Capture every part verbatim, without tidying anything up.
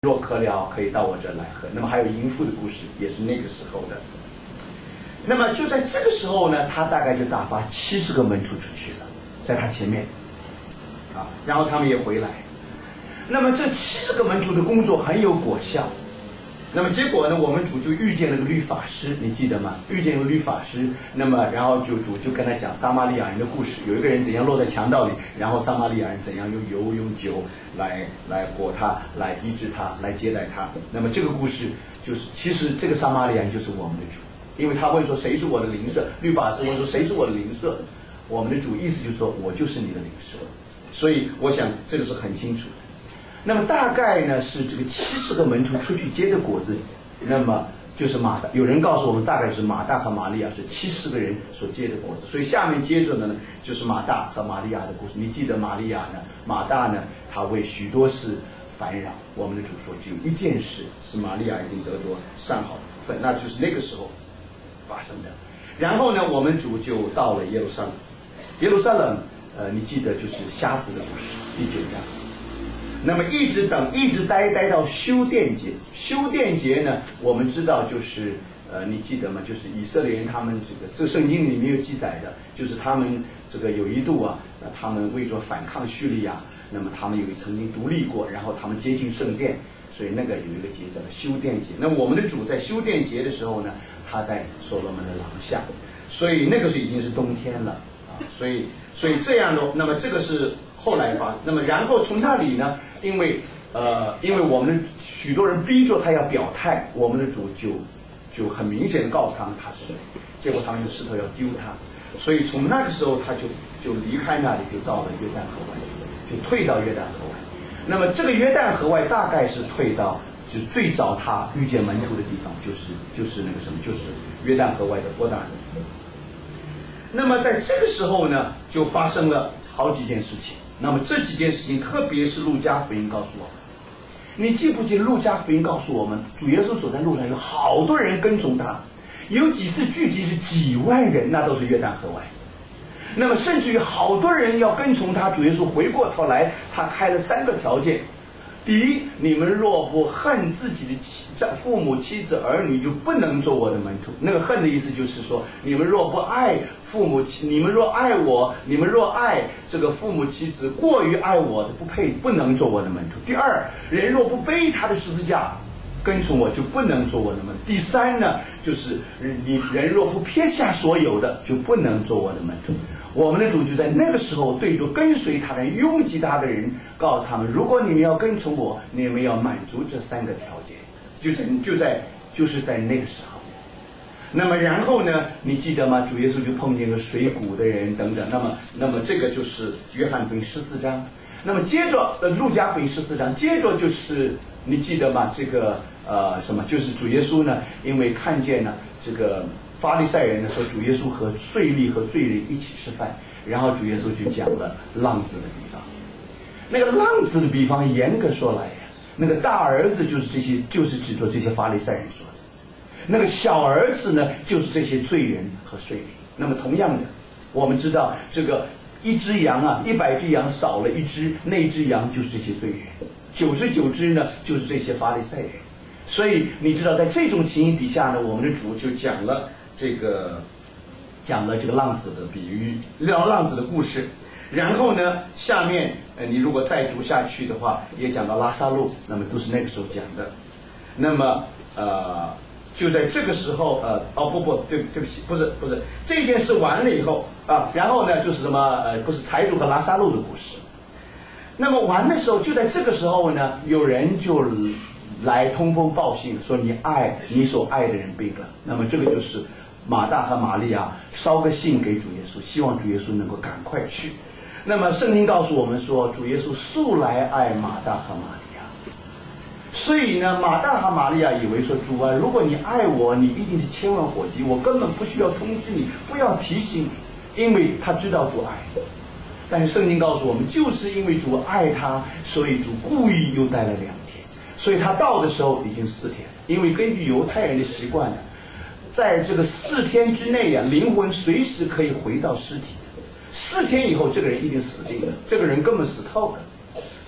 若渴了，可以到我这来喝。那么还有淫妇的故事，也是那个时候的。那么就在这个时候呢，他大概就打发七十个门徒出去了，在他前面，啊，然后他们也回来。那么这七十个门徒的工作很有果效。那么结果呢，我们主就遇见了个律法师，你记得吗？遇见了个律法师，那么然后就主就跟他讲撒玛利亚人的故事，有一个人怎样落在强盗里，然后撒玛利亚人怎样用油用酒来来裹他，来医治他，来接待他。那么这个故事就是，其实这个撒玛利亚人就是我们的主，因为他问说谁是我的邻舍，律法师问说谁是我的邻舍，我们的主意思就是说我就是你的邻舍，所以我想这个是很清楚的。那么大概呢是这个七十个门徒出去结的果子，那么就是马大，有人告诉我们大概是马大和玛利亚是七十个人所结的果子，所以下面接着呢就是马大和玛利亚的故事。你记得玛利亚呢，马大呢，他为许多事烦扰，我们的主说只有一件事是玛利亚已经得着上好的份，那就是那个时候发生的。然后呢，我们主就到了耶路撒冷，耶路撒冷，呃，你记得就是瞎子的故事，第九章。那么一直等，一直待待到修殿节。修殿节呢，我们知道就是呃，你记得吗？就是以色列人他们这个，这圣经里面有记载的，就是他们这个有一度啊，呃，他们为着反抗叙利亚，那么他们有曾经独立过，然后他们接近圣殿，所以那个有一个节叫做修殿节。那我们的主在修殿节的时候呢，他在所罗门的廊下，所以那个时候已经是冬天了啊，所以所以这样的，那么这个是后来发，那么然后从那里呢？因为呃，因为我们的许多人逼着他要表态，我们的主就就很明显的告诉他们他是谁，结果他们用石头要丢他，所以从那个时候他就就离开那里，就到了约旦河外去，就退到约旦河外。那么这个约旦河外大概是退到就是最早他遇见门徒的地方，就是就是那个什么，就是约旦河外的伯大尼。那么在这个时候呢，就发生了好几件事情。那么这几件事情，特别是路加福音告诉我们，你记不记得路加福音告诉我们，主耶稣走在路上有好多人跟从他，有几次聚集是几万人，那都是约旦河外。那么甚至于好多人要跟从他，主耶稣回过头来，他开了三个条件。第一，你们若不恨自己的妻父母妻子儿女，就不能做我的门徒。那个恨的意思就是说，你们若不爱父母妻，你们若爱我，你们若爱这个父母妻子过于爱我的，不配，不能做我的门徒。第二，人若不背他的十字架跟从我，就不能做我的门徒。第三呢，就是你人若不撇下所有的，就不能做我的门徒。我们的主就在那个时候对着跟随他的人、拥挤他的人，告诉他们：如果你们要跟从我，你们要满足这三个条件。就在就在就是在那个时候。那么然后呢？你记得吗？主耶稣就碰见个水谷的人等等。那么那么这个就是约翰福音十四章。那么接着呃路加福音十四章，接着就是你记得吗？这个呃什么？就是主耶稣呢，因为看见了这个法利赛人的时候，主耶稣和税吏和罪人一起吃饭，然后主耶稣就讲了浪子的比方。那个浪子的比方，严格说来呀，那个大儿子就是这些，就是指着这些法利赛人说的；那个小儿子呢，就是这些罪人和税吏。那么同样的，我们知道这个一只羊啊，一百只羊少了一只，那只羊就是这些罪人；九十九只呢，就是这些法利赛人。所以你知道，在这种情形底下呢，我们的主就讲了这个，讲了这个浪子的比喻，聊浪子的故事。然后呢，下面呃，你如果再读下去的话，也讲到拉撒路，那么都是那个时候讲的。那么呃，就在这个时候，呃，哦不不对对不起，不是不是这件事完了以后啊，然后呢就是什么呃，不是财主和拉撒路的故事。那么完的时候，就在这个时候呢，有人就来通风报信，说你爱你所爱的人病了。那么这个就是马大和玛利亚捎个信给主耶稣，希望主耶稣能够赶快去。那么圣经告诉我们说，主耶稣素来爱马大和玛利亚，所以呢，马大和玛利亚以为说，主啊，如果你爱我，你一定是千万火急，我根本不需要通知你，不要提醒你，因为他知道主爱你。但是圣经告诉我们，就是因为主爱他，所以主故意又待了两天，所以他到的时候已经四天了。因为根据犹太人的习惯呢，在这个四天之内啊，灵魂随时可以回到尸体。四天以后，这个人一定死定了，这个人根本死透了。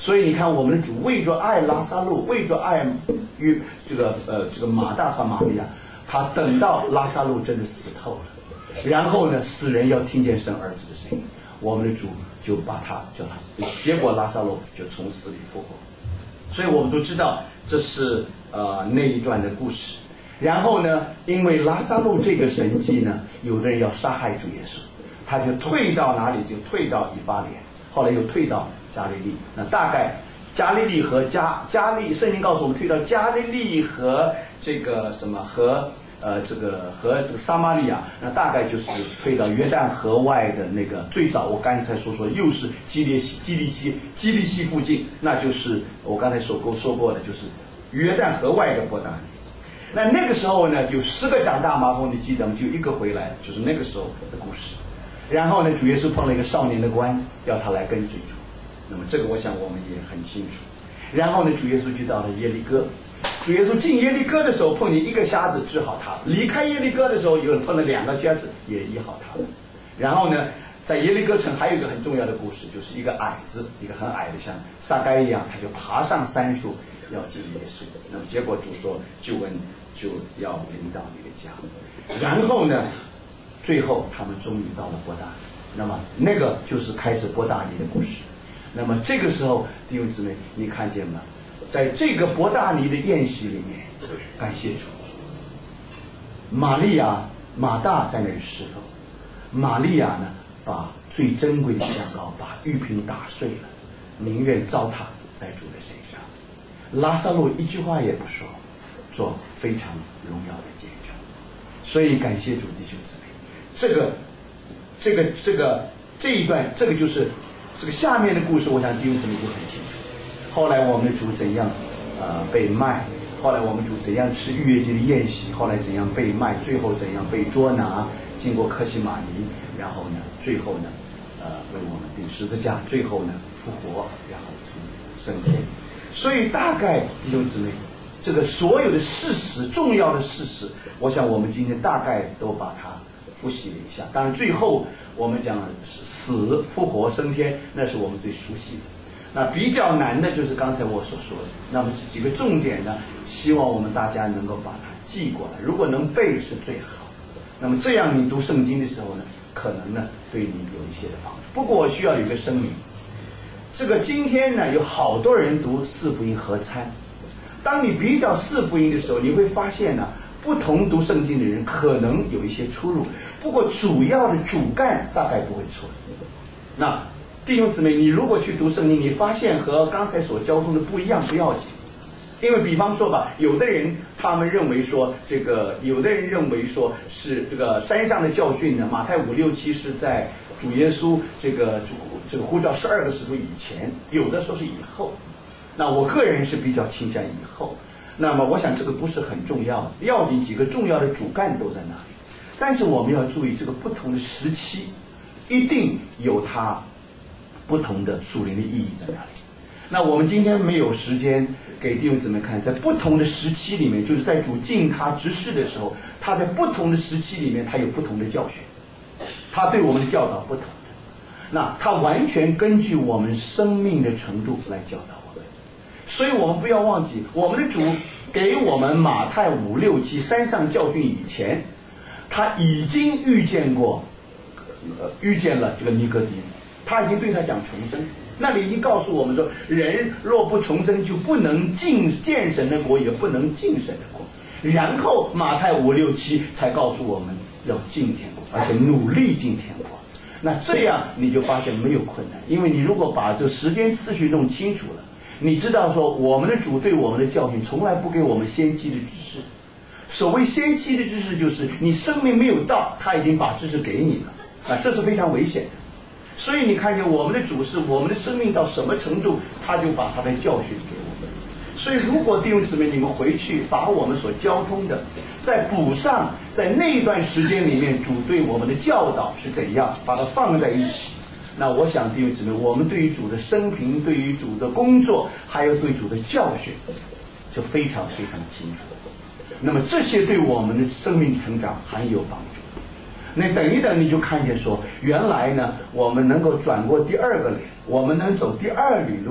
所以你看，我们的主为着爱拉撒路，为着爱与这个呃这个马大和玛利亚，他等到拉撒路真的死透了，然后呢，死人要听见神儿子的声音，我们的主就把他叫他，结果拉撒路就从死里复活。所以我们都知道这是呃那一段的故事。然后呢，因为拉撒路这个神迹呢，有的人要杀害主耶稣，他就退到哪里？就退到以法莲，后来又退到加利利。那大概加利利和加加利，圣经告诉我们，退到加利利和这个什么和呃这个和这个撒玛利亚，那大概就是退到约旦河外的那个最早我刚才所说又是基列西基利西基利西附近，那就是我刚才所过说过的，就是约旦河外的伯大尼。那那个时候呢，就十个长大麻风的记得吗？就一个回来了，就是那个时候的故事。然后呢，主耶稣碰了一个少年的官，要他来跟随主。那么这个我想我们也很清楚。然后呢，主耶稣就到了耶利哥。主耶稣进耶利哥的时候，碰见一个瞎子治好他；离开耶利哥的时候，有人碰了两个瞎子也医好他了。然后呢，在耶利哥城还有一个很重要的故事，就是一个矮子，一个很矮的像撒该一样，他就爬上杉树要见耶稣。那么结果主说救恩就要临到你的家。然后呢，最后他们终于到了伯大尼。那么那个就是开始伯大尼的故事。那么这个时候弟兄姊妹，你看见吗？在这个伯大尼的宴席里面，感谢主，玛利亚马大在那里侍奉。玛利亚呢，把最珍贵的香膏把玉瓶打碎了，宁愿糟蹋在主的身上。拉撒路一句话也不说，做非常荣耀的见证。所以感谢主，弟兄姊妹，这个这个这个这一段，这个就是这个下面的故事，我想弟兄姊妹就很清楚。后来我们的主怎样呃被卖，后来我们主怎样吃逾越节的宴席，后来怎样被卖，最后怎样被捉拿，经过客西马尼，然后呢，最后呢，呃为我们钉十字架，最后呢复活，然后从升天。所以大概弟兄姊妹，这个所有的事实，重要的事实，我想我们今天大概都把它复习了一下。当然最后我们讲死复活升天，那是我们最熟悉的。那比较难的就是刚才我所说的，那么这几个重点呢，希望我们大家能够把它记过来，如果能背是最好。那么这样你读圣经的时候呢，可能呢对你有一些的帮助。不过我需要有一个声明，这个今天呢有好多人读四福音合参，当你比较四福音的时候，你会发现呢，不同读圣经的人可能有一些出入，不过主要的主干大概不会错。那弟兄姊妹，你如果去读圣经，你发现和刚才所交通的不一样，不要紧。因为比方说吧，有的人他们认为说这个，有的人认为说是这个山上的教训呢，马太五六七是在主耶稣这个主这个呼召十二个使徒以前，有的说是以后。那我个人是比较倾向以后。那么我想这个不是很重要的，要紧几个重要的主干都在那里。但是我们要注意，这个不同的时期一定有它不同的属灵的意义在那里。那我们今天没有时间给弟兄姊妹看，在不同的时期里面，就是在主尽他职事的时候，他在不同的时期里面，他有不同的教训，他对我们的教导不同的。那他完全根据我们生命的程度来教导我们。所以我们不要忘记，我们的主给我们马太五六七山上教训以前，他已经预见过，呃，预见了这个尼哥底母，他已经对他讲重生。那里已经告诉我们说，人若不重生，就不能进见神的国，也不能进神的国。然后马太五六七才告诉我们要进天国，而且努力进天国。那这样你就发现没有困难，因为你如果把这时间次序弄清楚了，你知道说我们的主对我们的教训从来不给我们先期的知识。所谓先期的知识，就是你生命没有到，他已经把知识给你了啊，这是非常危险的。所以你看见我们的主是我们的生命到什么程度，他就把他的教训给我们。所以如果弟兄姊妹你们回去把我们所交通的再补上，在那一段时间里面主对我们的教导是怎样，把它放在一起，那我想弟兄姊妹，我们对于主的生平，对于主的工作，还有对主的教训就非常非常清楚。那么这些对我们的生命成长很有帮助。那等一等你就看见说，原来呢我们能够转过第二个脸，我们能走第二里路，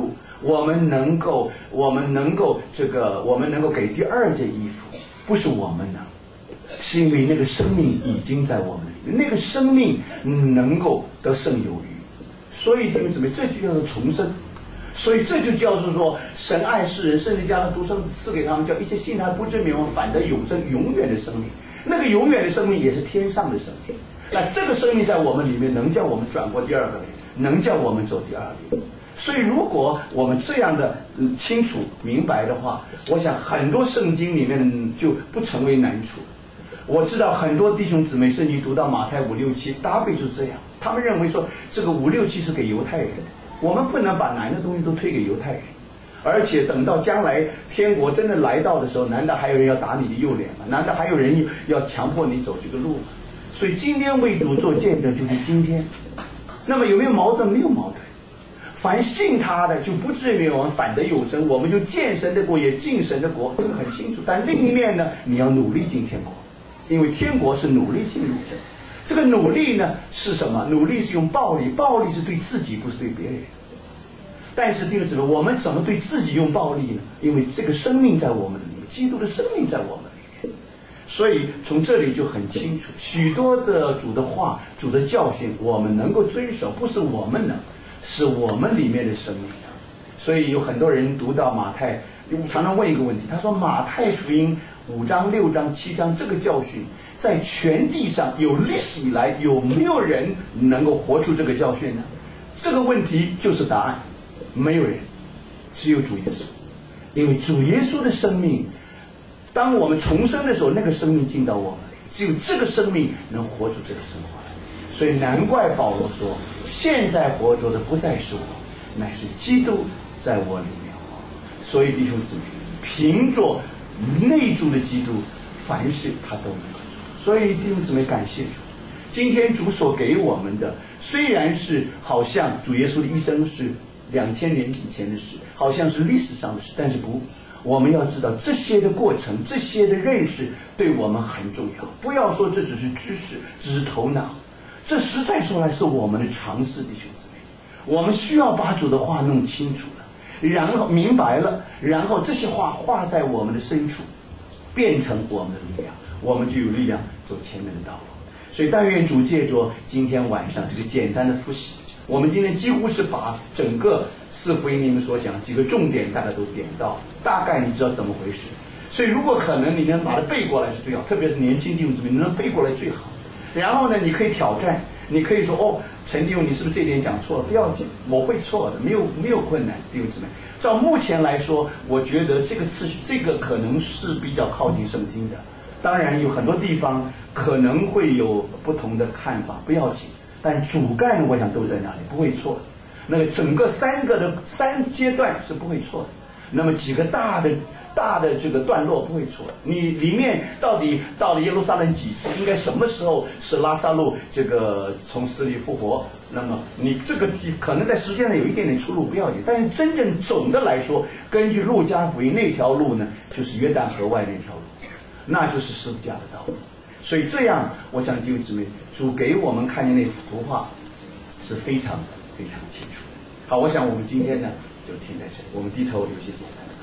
我们能够，我们能够这个，我们能够给第二件衣服，不是我们能，是因为那个生命已经在我们里面，那个生命能够得胜有余。所以弟兄姊妹，这就叫做重生。所以这就叫做说，神爱世人，甚至将他独生子赐给他们，叫一切信他不至灭亡，反得永生，永远的生命。那个永远的生命也是天上的生命。那这个生命在我们里面，能叫我们转过第二个脸，能叫我们走第二个脸。所以如果我们这样的、嗯、清楚明白的话，我想很多圣经里面就不成为难处。我知道很多弟兄姊妹甚至读到马太五六七，搭配就是这样，他们认为说这个五六七是给犹太人的，我们不能把难的东西都推给犹太人，而且等到将来天国真的来到的时候，难道还有人要打你的右脸吗？难道还有人要强迫你走这个路吗？所以今天为主做见证就是今天。那么有没有矛盾？没有矛盾。凡信他的就不至于灭亡，反得有生，我们就见神的国，也进神的国，这个很清楚。但另一面呢，你要努力进天国，因为天国是努力进入的。这个努力呢是什么？努力是用暴力，暴力是对自己，不是对别人。但是弟兄姊妹，我们怎么对自己用暴力呢？因为这个生命在我们里面，基督的生命在我们里面，所以从这里就很清楚，许多的主的话、主的教训，我们能够遵守，不是我们能，是我们里面的生命。所以有很多人读到马太，常常问一个问题，他说马太福音五章、六章、七章这个教训，在全地上有历史以来有没有人能够活出这个教训呢？这个问题就是答案，没有人，只有主耶稣。因为主耶稣的生命，当我们重生的时候，那个生命进到我们里，只有这个生命能活出这个生活来。所以难怪保罗说，现在活着的不再是我，乃是基督在我里面活。所以弟兄姊妹，凭着内住的基督，凡事他都能够做。所以弟兄姊妹，感谢主，今天主所给我们的，虽然是好像主耶稣的一生是两千年以前的事，好像是历史上的事，但是不，我们要知道这些的过程，这些的认识对我们很重要。不要说这只是知识，只是头脑，这实在说来是我们的常识，弟兄姊妹。我们需要把主的话弄清楚了，然后明白了，然后这些话画在我们的深处，变成我们的力量，我们就有力量走前面的道路。所以但愿主借着今天晚上这个简单的复习，我们今天几乎是把整个四福音里面所讲几个重点大家都点到，大概你知道怎么回事。所以如果可能你能把它背过来是最好，特别是年轻弟兄姊妹，你能背过来最好。然后呢，你可以挑战，你可以说哦，陈弟兄你是不是这点讲错了？不要紧，我会错的，没有没有困难。弟兄姊妹，照目前来说，我觉得这个次序，这个可能是比较靠近圣经的。当然有很多地方可能会有不同的看法，不要紧。但主干我想都在那里，不会错的。那个整个三个的三阶段是不会错的。那么几个大的大的这个段落不会错的。你里面到底到了耶路撒冷几次？应该什么时候是拉撒路这个从死里复活？那么你这个可能在时间上有一点点出入，不要紧。但是真正总的来说，根据路加福音那条路呢，就是约旦河外那条路，那就是十字架的道路。所以这样，我想弟兄姊妹，主给我们看见那幅图画是非常非常清楚的。好，我想我们今天呢就停在这里，我们低头有些简单的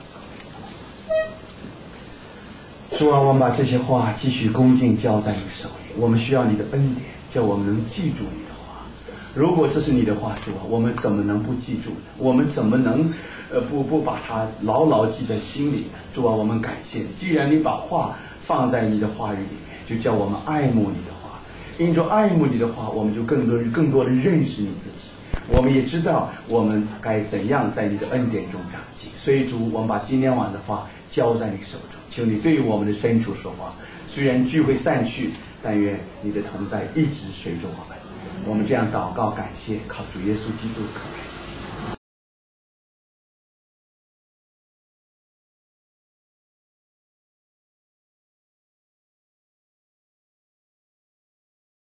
祷告。主啊，我们把这些话继续恭敬交在你手里，我们需要你的恩典，叫我们能记住你的话。如果这是你的话，主啊，我们怎么能不记住呢？我们怎么能呃不不把它牢牢记在心里呢？主啊，我们感谢你，既然你把话放在你的话语里面，就叫我们爱慕你的话，因着爱慕你的话，我们就更多更多的认识你自己，我们也知道我们该怎样在你的恩典中长进。所以主，我们把今天晚的话交在你手中，求你对于我们的深处说话。虽然聚会散去，但愿你的同在一直随着我们。我们这样祷告感谢，靠主耶稣基督的口。